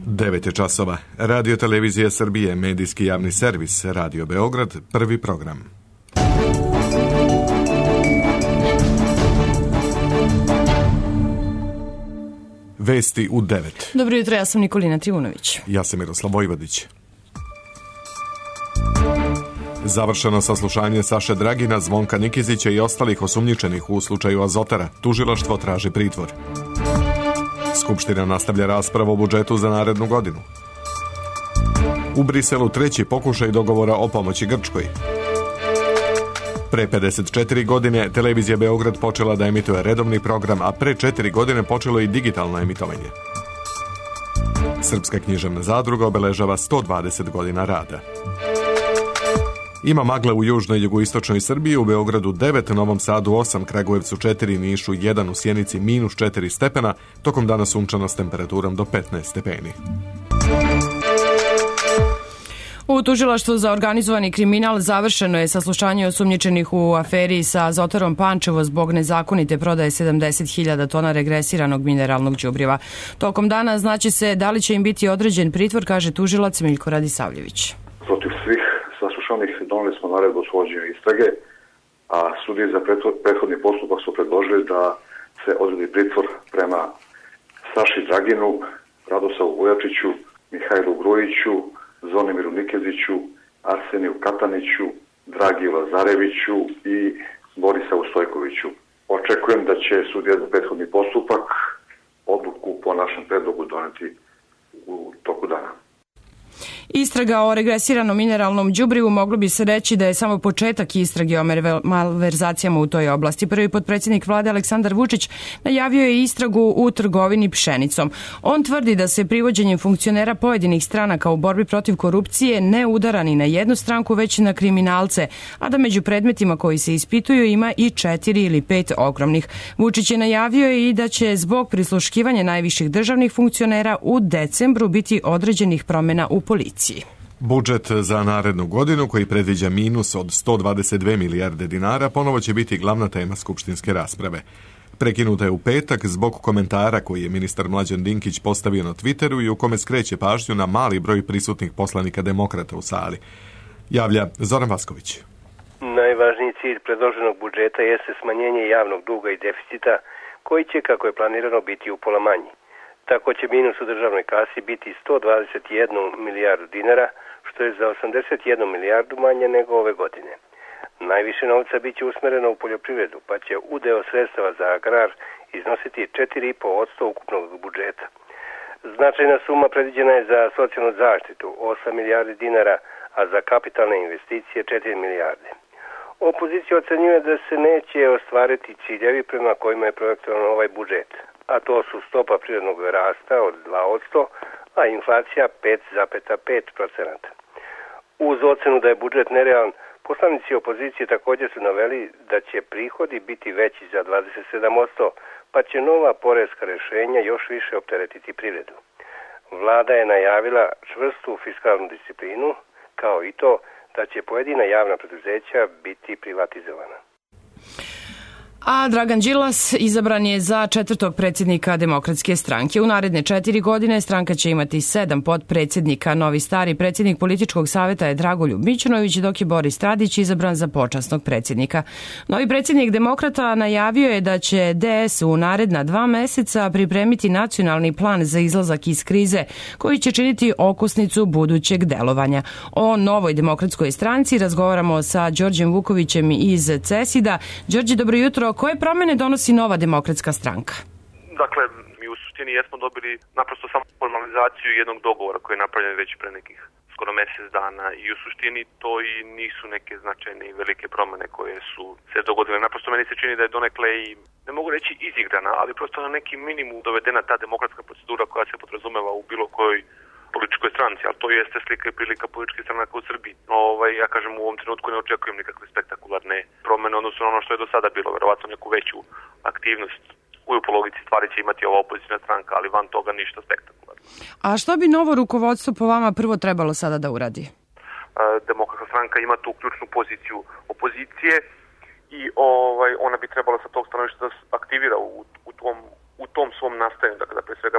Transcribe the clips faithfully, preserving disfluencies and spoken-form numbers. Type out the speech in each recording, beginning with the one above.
devet je časova. Radio Televizija Srbije, medijski javni servis, Radio Beograd, prvi program. Vesti u devet. Dobro jutro, ja sam Nikolina Trivunović. Ja sam Miroslav Vojvodić. Završeno saslušanje Saše Dragina, Zvonka Nikezića i ostalih osumnjičenih u slučaju Azotara. Tužilaštvo traži pritvor. Skupština nastavlja raspravu o budžetu za narednu godinu. U Briselu treći pokušaj dogovora o pomoći Grčkoj. Pre pedeset četiri godine Televizija Beograd počela da emituje redovni program, a pre četiri godine počelo i digitalno emitovanje. Srpska književna zadruga obeležava sto dvadeset godina rada. Ima magle u južnoj i jugoistočnoj Srbiji, u Beogradu devet, Novom Sadu osam, Kragujevcu četiri, Nišu jedan, u Sjenici minus četiri stepena, tokom dana sunčano s temperaturom do petnaest stepeni. U Tužilaštvu za organizovani kriminal završeno je saslušanje osumnjičenih u aferi sa Azotarom Pančevo zbog nezakonite prodaje sedamdeset hiljada tona regresiranog mineralnog đubriva. Tokom dana znaće se da li će im biti određen pritvor, kaže tužilac Miljko Radisavljević. Protiv svih saslušanih doneli smo naredbu o svođenju istrage, a sudije za prethodni postupak su predložili da se odredi pritvor prema Saši Draginu, Radosavu Vujačiću, Mihajlu Grujiću, Zvonimiru Nikeziću, Arseniju Kataniću, Dragiju Lazareviću i Borisavu Stojkoviću. Očekujem da će sudija za prethodni postupak odluku po našem predlogu doneti u toku dana. Istraga o regresiranom mineralnom đubrivu moglo bi se reći da je samo početak istrage o malverzacijama u toj oblasti. Prvi potpredsjednik vlade Aleksandar Vučić najavio je istragu u trgovini pšenicom. On tvrdi da se privođenjem funkcionera pojedinih stranaka u borbi protiv korupcije ne udara ni na jednu stranku, već na kriminalce, a da među predmetima koji se ispituju ima i četiri ili pet ogromnih. Vučić je najavio i da će zbog prisluškivanja najviših državnih funkcionera u decembru biti određenih promjena u policiji. Budžet za narednu godinu, koji predviđa minus od sto dvadeset dve milijarde dinara, ponovo će biti glavna tema skupštinske rasprave. Prekinuta je u petak zbog komentara koji je ministar Mlađan Dinkić postavio na Twitteru i u kome skreće pažnju na mali broj prisutnih poslanika demokrata u sali. Javlja Zoran Vasković. Najvažniji cilj predloženog budžeta jeste smanjenje javnog duga i deficita, koji će, kako je planirano, biti upola manji. Tako će minus u državnoj kasi biti sto dvadeset jednu milijardu dinara, što je za osamdeset jednu milijardu manje nego ove godine. Najviše novca bit će usmereno u poljoprivredu, pa će udeo sredstava za agrar iznositi četiri i po posto ukupnog budžeta. Značajna suma predviđena je za socijalnu zaštitu, osam milijardi dinara, a za kapitalne investicije četiri milijarde. Opozicija ocenjuje da se neće ostvariti ciljevi prema kojima je projektovan ovaj budžet, a to su stopa prirodnog rasta od dva posto, a inflacija pet zarez pet procenata. Uz ocenu da je budžet nerealan, poslanici opozicije također su naveli da će prihodi biti veći za dvadeset sedam posto, pa će nova poreska rješenja još više opteretiti privredu. Vlada je najavila čvrstu fiskalnu disciplinu, kao i to da će pojedina javna preduzeća biti privatizovana. A Dragan Đilas izabran je za četvrtog predsjednika Demokratske stranke. U naredne četiri godine stranka će imati sedam potpredsjednika. Novi stari predsjednik političkog savjeta je Dragoljub Mićunović, dok je Boris Tadić izabran za počasnog predsjednika. Novi predsjednik Demokrata najavio je da će D S u naredna dva meseca pripremiti nacionalni plan za izlazak iz krize, koji će činiti okosnicu budućeg delovanja. O novoj Demokratskoj stranci razgovaramo sa Đorđem Vukovićem iz CESID-a. Đorđe, dobro jutro. Koje promjene donosi nova Demokratska stranka? Dakle, mi u suštini jesmo dobili naprosto samo formalizaciju jednog dogovora koji je napravljen već pre nekih skoro mjesec dana i u suštini to i nisu neke značajne i velike promjene koje su se dogodile. Naprosto meni se čini da je donekle i, ne mogu reći izigrana, ali prosto na neki minimum dovedena ta demokratska procedura koja se podrazumeva u bilo kojoj političkoj stranci, ali to jeste slika i prilika političkih stranaka u Srbiji. Ovaj, ja kažem, u ovom trenutku ne očekujem nikakve spektakularne promjene, odnosno ono što je do sada bilo, verovatno neku veću aktivnost. U po logici stvari će imati ova opozicijna stranka, ali van toga ništa spektakularno. A što bi novo rukovodstvo po vama prvo trebalo sada da uradi? Demokratska stranka ima tu ključnu poziciju opozicije i ovaj, ona bi trebala sa tog stanovišta da aktivira u, u, tom, u tom svom nastajanju, dakle da pre svega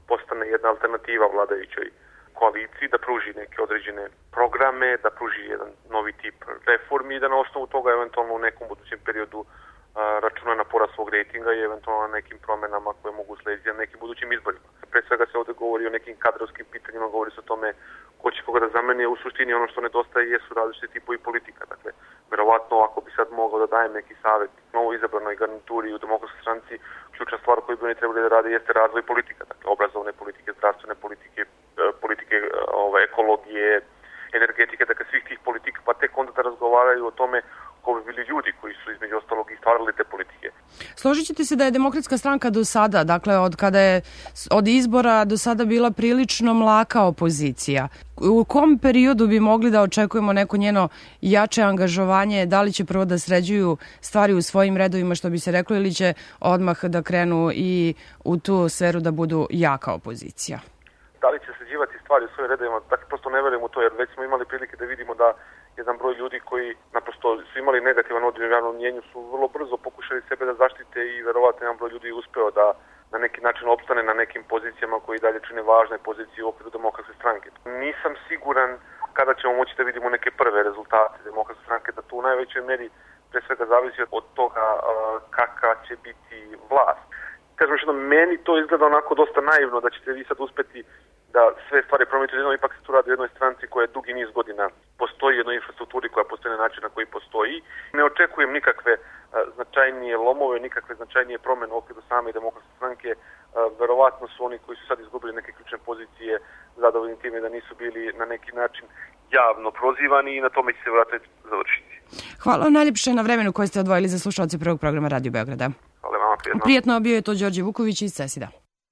postane jedna alternativa vladajućoj koaliciji, da pruži neke određene programe, da pruži jedan novi tip reformi i da na osnovu toga eventualno u nekom budućem periodu računa na porast svog rejtinga i eventualno na nekim promenama koje mogu slediti na nekim budućim izborima. Pre svega se ovde govori o nekim kadrovskim pitanjima, govori se o tome ko će koga da zameni, u suštini ono što nedostaje jesu različiti tipovi politika. Dakle, verovatno ako bi sad mogao da dajem neki savjet novo izabranoj garnituri u Demokratskoj stranci, ključna stvar koju bi oni trebali da rade jeste razvoj politika, dakle obrazovne politike, zdravstvene politike, politike ove, ekologije, energetike, dakle svih tih politika, pa tek onda da razgovaraju o tome ko bi bili ljudi koji su između ostalog i stvarali te politike. Složit ćete se da je Demokratska stranka do sada, dakle od kada je od izbora do sada bila prilično mlaka opozicija. U kom periodu bi mogli da očekujemo neko njeno jače angažovanje, da li će prvo da sređuju stvari u svojim redovima, što bi se reklo, ili će odmah da krenu i u tu sferu da budu jaka opozicija? Da li će sređivati stvari u svojim redovima, dakle prosto ne verujem u to, jer već smo imali prilike da vidimo da jedan broj ljudi koji naprosto su imali negativan odjel u javnom mnjenju su vrlo brzo pokušali sebe da zaštite i verovatno jedan broj ljudi je uspeo da na neki način opstane na nekim pozicijama koji dalje čine važne pozicije u okviru Demokratske stranke. Nisam siguran kada ćemo moći da vidimo neke prve rezultate Demokratske stranke, da to u najvećoj meri pre svega zavisi od toga uh, kakva će biti vlast. Kažem što meni to izgleda onako dosta naivno da ćete vi sad uspeti da sve stvari promijenite jednom, ipak se tu radi o jednoj stranci koja je dugi niz godina postoji, jednoj infrastrukturi koja postoji na način na koji postoji. Ne očekujem nikakve a, značajnije lomove, nikakve značajnije promene u okviru same Demokratske stranke. A, verovatno su oni koji su sad izgubili neke ključne pozicije zadovoljni time da nisu bili na neki način javno prozivani i na tome će se vratiti završiti. Hvala vam najljepše na vremenu koje ste odvojili za slušalce prvog programa Radio Beograda. Hvala vama, prijetno. Prijetno, bio je to Đorđe Vuković iz Cesida.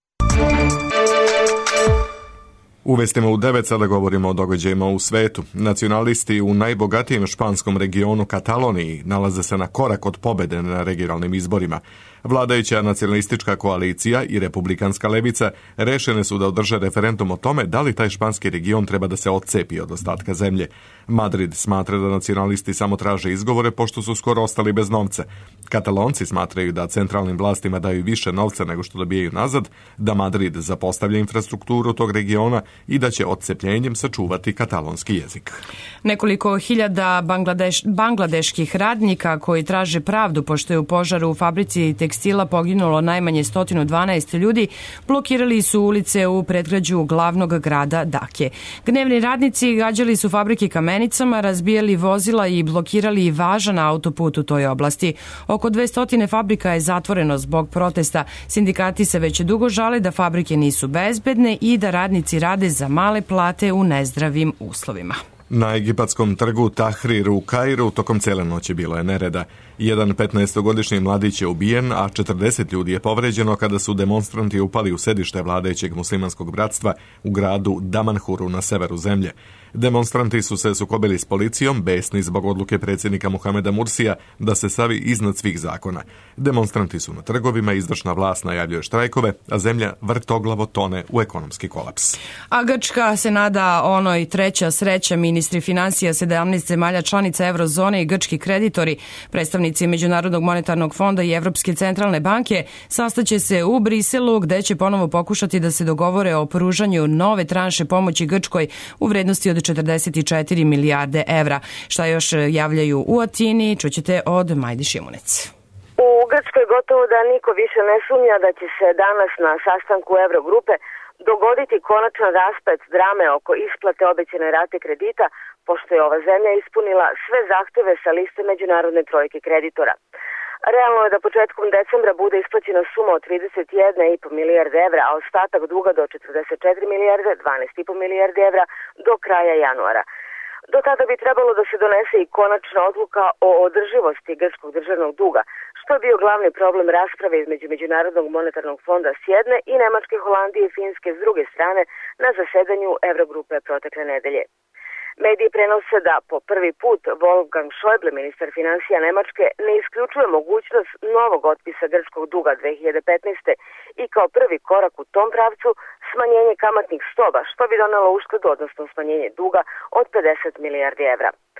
Uvestimo u devet, sada govorimo o događajima u svetu. Nacionalisti u najbogatijem španskom regionu Kataloniji nalaze se na korak od pobede na regionalnim izborima. Vladajuća nacionalistička koalicija i republikanska levica rešene su da održe referendum o tome da li taj španski region treba da se odcepi od ostatka zemlje. Madrid smatra da nacionalisti samo traže izgovore pošto su skoro ostali bez novca. Katalonci smatraju da centralnim vlastima daju više novca nego što dobijaju nazad, da Madrid zapostavlja infrastrukturu tog regiona i da će odcepljenjem sačuvati katalonski jezik. Nekoliko hiljada bangladeš, bangladeških radnika koji traže pravdu pošto je u požaru u fabrici tekstila poginulo najmanje sto dvanaest ljudi, blokirali su ulice u predgrađu glavnog grada Dake. Gnevni radnici gađali su fabrike kamenicama, razbijali vozila i blokirali važan autoput u toj oblasti. Oko dvesta fabrika je zatvoreno zbog protesta. Sindikati se već dugo žale da fabrike nisu bezbedne i da radnici rade za male plate u nezdravim uslovima. Na egipatskom trgu Tahrir u Kairu tokom cijele noći bilo je nereda. Jedan petnaestogodišnji mladić je ubijen, a četrdeset ljudi je povređeno kada su demonstranti upali u sedište vladajućeg muslimanskog bratstva u gradu Damanhuru na severu zemlje. Demonstranti su se sukobili s policijom, besni zbog odluke predsjednika Muhameda Mursija da se stavi iznad svih zakona. Demonstranti su na trgovima, izvršna vlast najavljuje štrajkove, a zemlja vrtoglavo tone u ekonomski kolaps. A Grčka se nada onoj treća sreća. Ministri financija sedamnaest zemalja članica eurozone i grčki kreditori, predstavnici Međunarodnog monetarnog fonda i Evropske centralne banke sastaće se u Briselu gde će ponovo pokušati da se dogovore o pružanju nove tranše pomoći Grčkoj u vrednosti od četrdeset četiri milijarde evra. Šta još javljaju u Atini, čućete od Majdi Šimunec. U Grčkoj gotovo da niko više ne sumnja da će se danas na sastanku Eurogrupe dogoditi konačan rasplet drame oko isplate obećane rate kredita, pošto je ova zemlja ispunila sve zahteve sa liste međunarodne trojke kreditora. Realno je da početkom decembra bude isplaćena suma od trideset jedna i po milijarde evra, a ostatak duga do četrdeset četiri milijarde, dvanaest i po milijarde evra do kraja januara. Do tada bi trebalo da se donese i konačna odluka o održivosti grčkog državnog duga, što je bio glavni problem rasprave između Međunarodnog monetarnog fonda s jedne i Nemačke, Holandije i Finske s druge strane na zasedanju Eurogrupe protekle nedelje. Mediji prenose da po prvi put Wolfgang Schäuble, ministar financija Nemačke, ne isključuje mogućnost novog otpisa grčkog duga dve hiljade petnaeste. i kao prvi korak u tom pravcu smanjenje kamatnih stopa, što bi donelo uštedu, odnosno smanjenje duga od pedeset milijardi evra.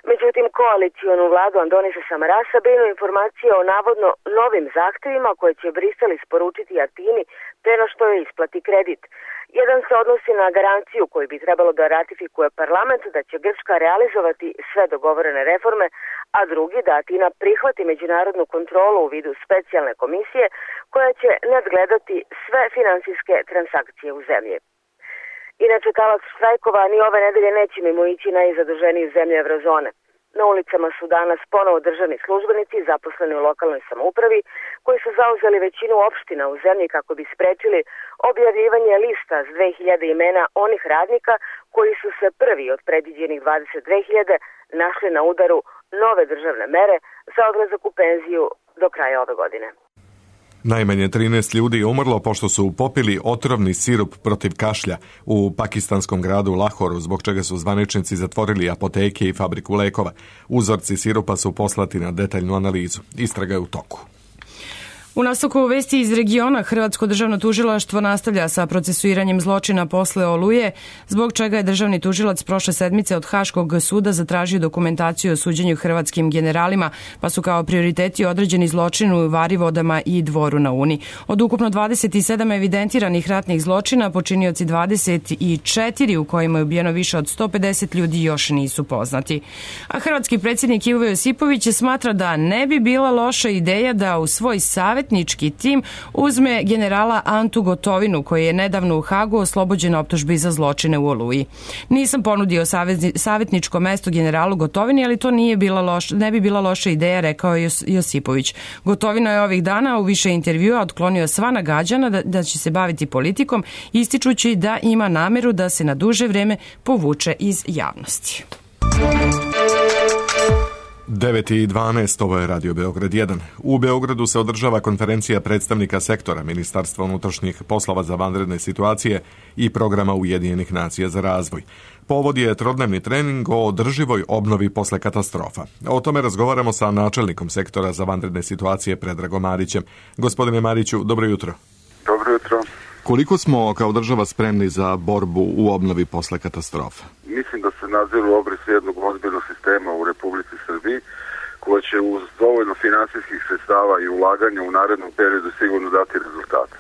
Međutim, koalicijonu vladu Andonisa Samarasa brinu informacije o navodno novim zahtevima koje će Brisel isporučiti Atini pre no što je isplati kredit. Jedan se odnosi na garanciju koju bi trebalo da ratifikuje parlament da će Grčka realizovati sve dogovorene reforme, a drugi da Atina prihvati međunarodnu kontrolu u vidu specijalne komisije koja će nadgledati sve finansijske transakcije u zemlji. Inače, talac štrajkova ni ove nedelje neće mimo ići najzaduženiji zemlje evrozone. Na ulicama su danas ponovo državni službenici zaposleni u lokalnoj samoupravi koji su zauzeli većinu opština u zemlji kako bi sprečili objavljivanje lista s dve hiljade imena onih radnika koji su se prvi od predviđenih dvadeset dve hiljade našli na udaru nove državne mere za odlazak u penziju do kraja ove godine. Najmanje trinaest ljudi je umrlo pošto su popili otrovni sirup protiv kašlja u pakistanskom gradu Lahoru, zbog čega su zvaničnici zatvorili apoteke i fabriku lekova. Uzorci sirupa su poslati na detaljnu analizu. Istraga je u toku. U nastavku vesti iz regiona, Hrvatsko državno tužilaštvo nastavlja sa procesuiranjem zločina posle Oluje, zbog čega je državni tužilac prošle sedmice od Haškog suda zatražio dokumentaciju o suđenju hrvatskim generalima, pa su kao prioriteti određeni zločin u Varivodama i Dvoru na Uni. Od ukupno dvadeset sedam evidentiranih ratnih zločina, počinioci dvadeset četiri u kojima je ubijeno više od sto pedeset ljudi još nisu poznati. A hrvatski predsjednik Ivo Josipović smatra da ne bi bila loša ideja da u svoj savjet tim uzme generala Antu Gotovinu, koji je nedavno u Hagu oslobođen optužbi za zločine u Oluji. Nisam ponudio savjetničko mesto generalu Gotovini, ali to nije bila loš, ne bi bila loša ideja, rekao je Josipović. Gotovino je ovih dana u više intervjua otklonio sva nagađanja da, da će se baviti politikom, ističući da ima nameru da se na duže vreme povuče iz javnosti. devet i dvanaest, ovo je Radio Beograd jedan. U Beogradu se održava konferencija predstavnika sektora Ministarstva unutrašnjih poslova za vanredne situacije i programa Ujedinjenih nacija za razvoj. Povod je trodnevni trening o održivoj obnovi posle katastrofa. O tome razgovaramo sa načelnikom sektora za vanredne situacije Predragom Marićem. Gospodine Mariću, dobro jutro. Dobro jutro. Koliko smo kao država spremni za borbu u obnovi posle katastrofa? Mislim da se naziru obris jednog ozbiljnog sistema u Republici Srbiji, koja će uz dovoljno finansijskih sredstava i ulaganja u narednom periodu sigurno dati rezultate.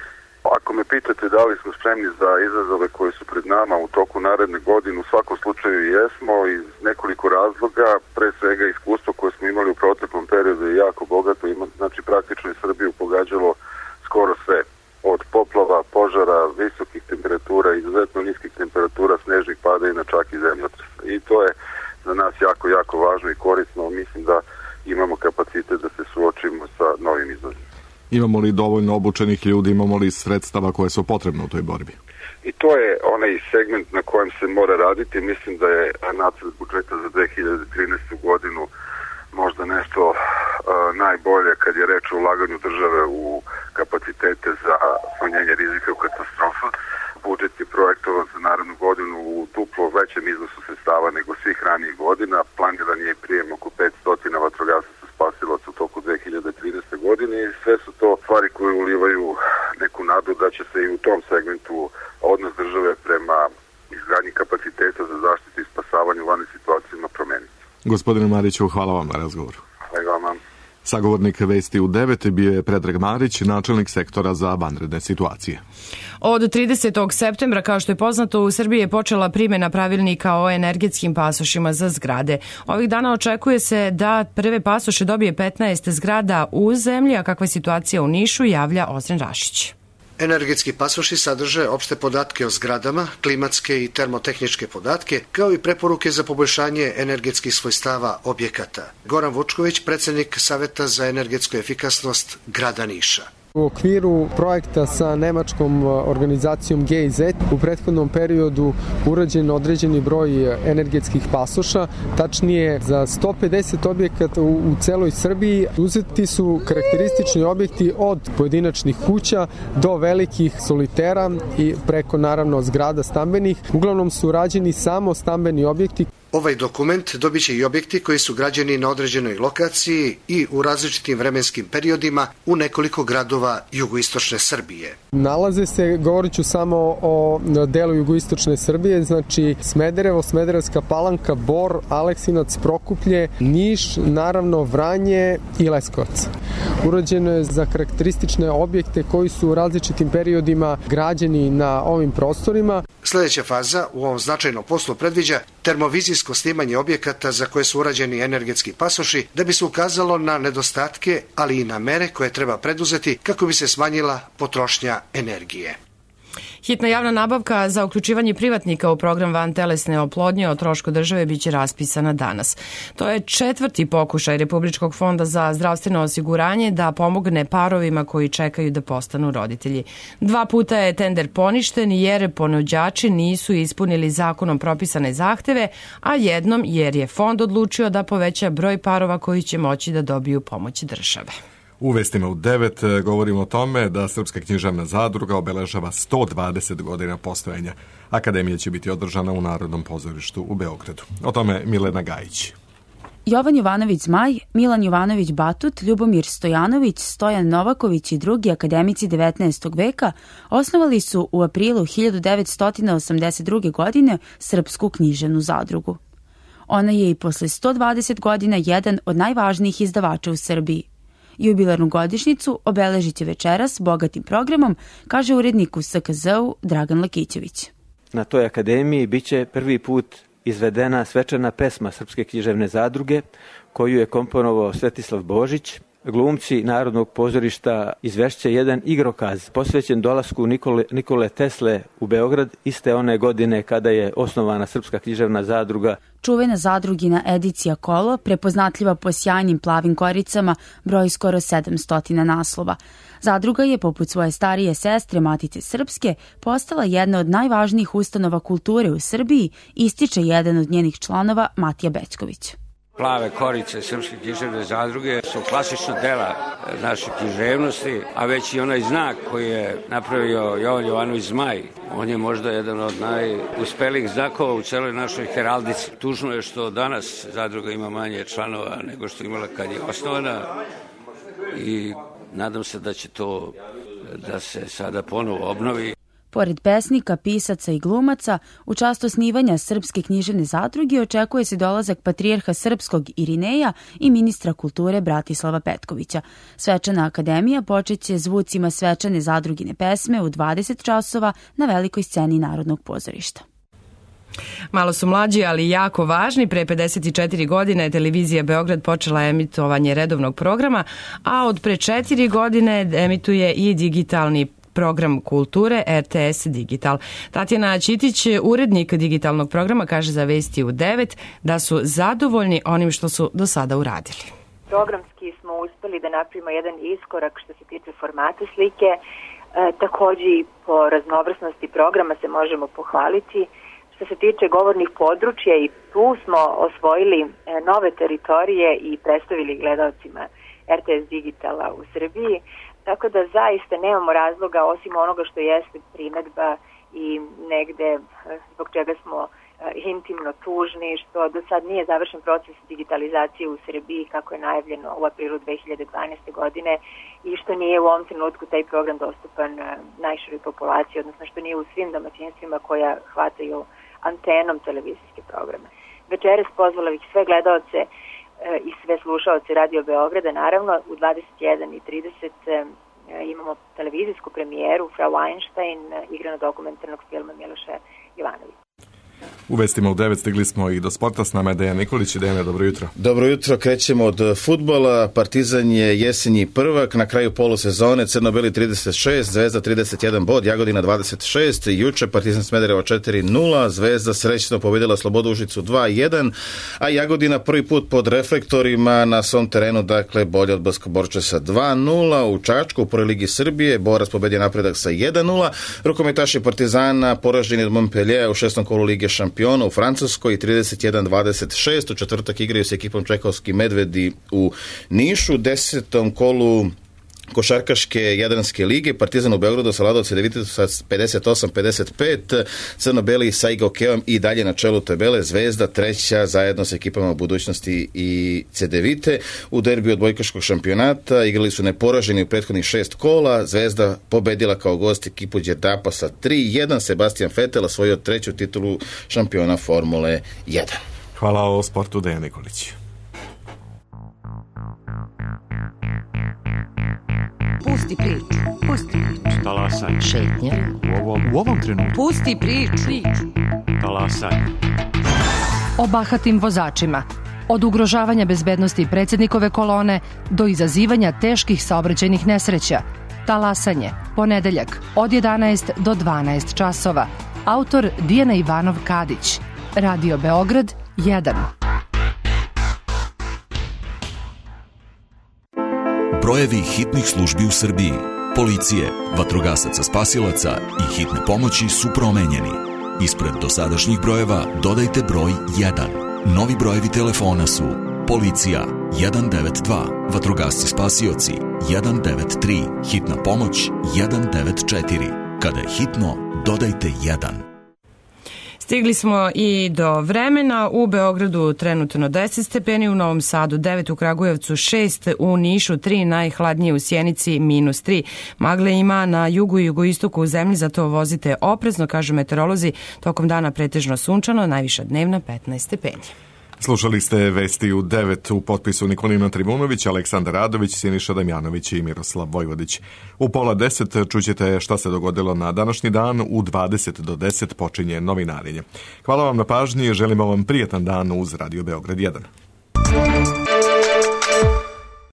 Ako me pitate da li smo spremni za izazove koje su pred nama u toku naredne godine, u svakom slučaju jesmo, iz nekoliko razloga. Pre svega iskustvo koje smo imali u proteklom periodu je jako bogato, znači praktično je Srbiju pogađalo skoro sve. Od poplava, požara, visokih temperatura, izuzetno niskih temperatura, snežnih padavina, čak i zemljotresa. I to je za nas jako, jako važno i korisno. Mislim da imamo kapacitet da se suočimo sa novim izazovima. Imamo li dovoljno obučenih ljudi, imamo li sredstava koje su potrebne u toj borbi? I to je onaj segment na kojem se mora raditi. Mislim da je nacrt budžeta za dve hiljade trinaestu godinu možda nešto uh, najbolje kad je reč o ulaganju države u kapacitete za smanjenje rizika u katastrofa. Budžet je projektovan za narednu godinu u duplo većem iznosu sredstava nego svih ranijih godina. Planiran je i prijem oko petsto vatrogasaca spasilaca u toku dve hiljade trinaeste godine i sve su to stvari koje ulivaju neku nadu da će se i u tom segmentu odnos države prema izgradnji kapaciteta za zaštitu i spasavanje u vanrednim situacijama promeniti. Gospodine Mariću, hvala vam na razgovoru. Hvala vam. Sagovornik Vesti u devet bio je Predrag Marić, načelnik sektora za vanredne situacije. Od tridesetog septembra, kao što je poznato, u Srbiji je počela primjena pravilnika o energetskim pasošima za zgrade. Ovih dana očekuje se da prve pasoše dobije petnaest zgrada u zemlji, a kakva je situacija u Nišu, javlja Ozren Rašić. Energetski pasoši sadrže opšte podatke o zgradama, klimatske i termotehničke podatke, kao i preporuke za poboljšanje energetskih svojstava objekata. Goran Vučković, predsednik Saveta za energetsku efikasnost grada Niša. U okviru projekta sa nemačkom organizacijom G I Z u prethodnom periodu urađen određeni broj energetskih pasoša, tačnije za sto pedeset objekata u celoj Srbiji. Uzeti su karakteristični objekti od pojedinačnih kuća do velikih solitera i preko naravno zgrada stambenih. Uglavnom su rađeni samo stambeni objekti. Ovaj dokument dobit će i objekti koji su građeni na određenoj lokaciji i u različitim vremenskim periodima u nekoliko gradova jugoistočne Srbije. Nalaze se, govorit ću samo o delu jugoistočne Srbije, znači Smederevo, Smederevska Palanka, Bor, Aleksinac, Prokuplje, Niš, naravno Vranje i Leskovac. Urađeno je za karakteristične objekte koji su u različitim periodima građeni na ovim prostorima. Sljedeća faza u ovom značajnom poslu predviđa termovizijsko snimanje objekata za koje su urađeni energetski pasoši da bi se ukazalo na nedostatke, ali i na mere koje treba preduzeti kako bi se smanjila potrošnja energije. Hitna javna nabavka za uključivanje privatnika u program vantelesne oplodnje o trošku države biće raspisana danas. To je četvrti pokušaj Republičkog fonda za zdravstveno osiguranje da pomogne parovima koji čekaju da postanu roditelji. Dva puta je tender poništen jer ponuđači nisu ispunili zakonom propisane zahteve, a jednom jer je fond odlučio da poveća broj parova koji će moći da dobiju pomoć države. U vestima u devet govorimo o tome da Srpska književna zadruga obeležava sto dvadeset godina postojanja. Akademija će biti održana u Narodnom pozorištu u Beogradu. O tome Milena Gajić. Jovan Jovanović Zmaj, Milan Jovanović Batut, Ljubomir Stojanović, Stojan Novaković i drugi akademici devetnaestog veka osnovali su u aprilu hiljadu devetsto osamdeset druge. godine Srpsku književnu zadrugu. Ona je i posle sto dvadeset godina jedan od najvažnijih izdavača u Srbiji. Jubilarnu godišnjicu obeležit će večeras bogatim programom, kaže urednik u S K Z-u Dragan Lakićević. Na toj akademiji biće prvi put izvedena svečana pesma Srpske književne zadruge, koju je komponovao Svetislav Božić. Glumci Narodnog pozorišta izvešće jedan igrokaz posvećen dolasku Nikole, Nikole Tesle u Beograd iste one godine kada je osnovana Srpska književna zadruga. Čuvena zadrugina edicija Kolo, prepoznatljiva po sjajnim plavim koricama, broji skoro sedamsto naslova. Zadruga je, poput svoje starije sestre Matice Srpske, postala jedna od najvažnijih ustanova kulture u Srbiji, ističe jedan od njenih članova Matija Bećković. Plave korice Srpske književne zadruge su klasična dela naše književnosti, a već i onaj znak koji je napravio Jovan Jovanović Zmaj, on je možda jedan od najuspelijih znakova u celoj našoj heraldici. Tužno je što danas zadruga ima manje članova nego što imala kad je osnovana i nadam se da će to da se sada ponovo obnovi. Pored pesnika, pisaca i glumaca, u čast osnivanja Srpske književne zadruge očekuje se dolazak patrijarha srpskog Irineja i ministra kulture Bratislava Petkovića. Svečana akademija počeće zvucima svečane zadrugine pesme u dvadeset časova na velikoj sceni Narodnog pozorišta. Malo su mlađi, ali jako važni. Pre pedeset četiri godine televizija Beograd počela emitovanje redovnog programa, a od pre četiri godine emituje i digitalni program kulture R T S Digital. Tatjana Ćitić, urednik digitalnog programa, kaže za Vesti u devet da su zadovoljni onim što su do sada uradili. Programski smo uspeli da napravimo jedan iskorak što se tiče formata slike. E, takođe i po raznovrsnosti programa se možemo pohvaliti. Što se tiče govornih područja, i tu smo osvojili nove teritorije i predstavili gledalcima R T S Digitala u Srbiji. Tako da zaista nemamo razloga, osim onoga što jeste primedba i negde zbog čega smo intimno tužni, što do sad nije završen proces digitalizacije u Srbiji kako je najavljeno u aprilu dve hiljade dvanaeste. godine i što nije u ovom trenutku taj program dostupan najširoj populaciji, odnosno što nije u svim domaćinstvima koja hvataju antenom televizijske programe. Večeras pozvala bih sve gledalce i sve slušaoce Radio Beograda, naravno u dvadeset jedan i trideset imamo televizijsku premijeru Frau Einstein, igrano dokumentarnog filma Miloša Jovanovića. U vestima u devet stigli smo i do sporta, s nama je Dejan Nikolić. Dejane, dobro jutro. Dobro jutro, krećemo od fudbala. Partizan je jesenji prvak, na kraju polusezone Crno-beli trideset šest, Zvezda trideset jedan bod, Jagodina dvadeset šest, juče Partizan Smederevo četiri nula, Zvezda srećno pobedila Slobodu Užicu dva jedan, a Jagodina prvi put pod reflektorima na svom terenu, dakle bolje od Boskoborče sa dva nula. U Čačku u prvoj ligi Srbije Borac pobedio Napredak sa jedan nula, rukometaši Partizana poraženi od Montpellier u šestom kolu Lige šampiona u Francuskoj trideset jedan dvadeset šest, u četvrtak igraju s ekipom Čekovski Medvedi u Nišu, desetom kolu košarkaške Jadranske lige. Partizan u Beogradu savladao Cedevitu sa pedeset osam pedeset pet, crno-beli sa Igokeom i dalje na čelu tabele, Zvezda treća zajedno sa ekipama Budućnosti i Cedevite. U derbiju odbojkaškog šampionata igrali su neporaženi u prethodnih šest kola, Zvezda pobedila kao gost ekipu Đerdapa sa tri jedan, Sebastian Vettel osvojio treću titulu šampiona Formule jedan. Hvala o sportu, Dejan Nikolić. Pusti priču, pusti priču. Talasaj. Šetnja. U ovom, u ovom trenutku. Pusti priču. Talasaj. O bahatim vozačima. Od ugrožavanja bezbednosti predsjednikove kolone do izazivanja teških saobraćajnih nesreća. Talasanje, ponedeljak, od jedanaest do dvanaest časova. Autor Dijana Ivanov Kadić. Radio Beograd jedan. Brojevi hitnih službi u Srbiji, policije, vatrogasaca spasilaca i hitne pomoći su promenjeni. Ispred dosadašnjih brojeva dodajte broj jedan. Novi brojevi telefona su policija jedan devet dva, vatrogasci spasioci jedan devet tri, hitna pomoć jedan devet četiri. Kada je hitno, dodajte jedan. Stigli smo i do vremena. U Beogradu trenutno deset stepeni, u Novom Sadu devet, u Kragujevcu šest, u Nišu tri, najhladnije u Sjenici minus tri. Magle ima na jugu i jugoistoku u zemlji, zato vozite oprezno, kažu meteorolozi. Tokom dana pretežno sunčano, najviša dnevna petnaest stepeni. Slušali ste vesti u devet u potpisu Nikolina Trivunović, Aleksandar Radović, Siniša Damjanović i Miroslav Vojvodić. U pola deset čućete šta se dogodilo na današnji dan, u dvadeset do deset počinje novinarenje. Hvala vam na pažnji i želimo vam prijetan dan uz Radio Beograd jedan.